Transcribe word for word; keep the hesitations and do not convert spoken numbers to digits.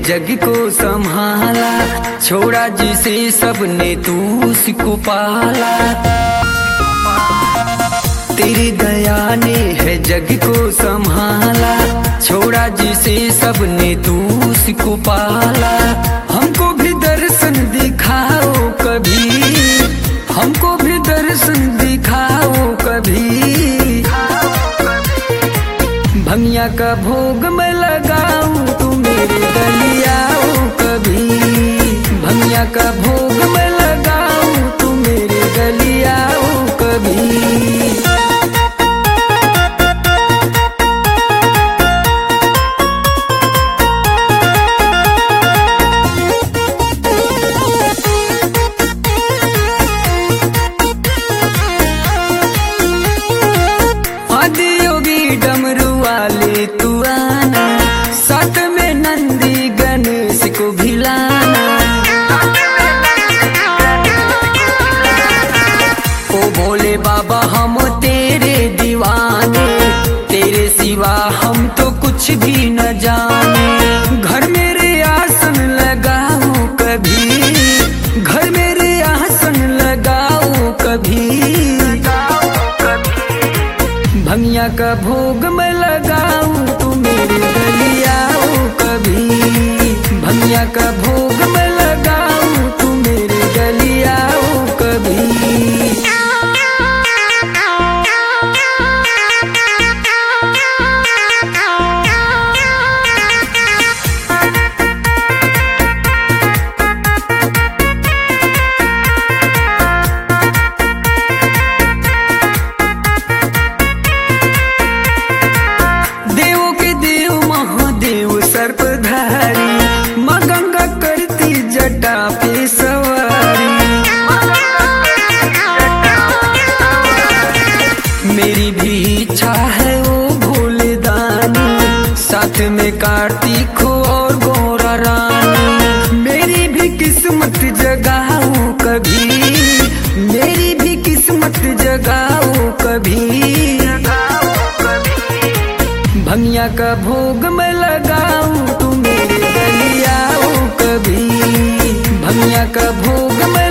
जग को संभाला, छोड़ा जिसे सबने तू उसको पाला। तेरी दया ने है जग को संभाला, छोड़ा जिसे सबने तू उसको पाला। हमको भी दर्शन दिखाओ कभी, हमको भी दर्शन दिखाओ कभी। भंगिया का भोग मैं लगाऊं तू मेरे गलिया आओ कभी। भंगिया का भोग मैं लगाऊं तू मेरे गलिया आओ कभी। डमरू वाले तू आना, साथ में नंदी गणेश को भी लाना। ओ भोले बाबा हम तेरे दीवाने, तेरे सिवा हम तो कुछ भी न जाने। घर मेरे आसन लगाओ कभी, घर मेरे आसन लगाओ कभी। भंगिया का भोग मैं लगाऊं तू मेरे गलिया आओ कभी। भंगिया का भोग मैं लगाऊं तू मेरे गलिया आओ कभी। सर्पधारी माँ गंगा करती जटा पे सवारी। मेरी भी इच्छा है वो भोले दानी, साथ में कार्तिक और गौरा रानी। मेरी भी किस्मत जगाओ कभी, मेरी भी किस्मत जगाओ कभी। भंगिया का भोग मैं लगाऊं तू मेरे गलिया आओ कभी। भंगिया का भोग मैं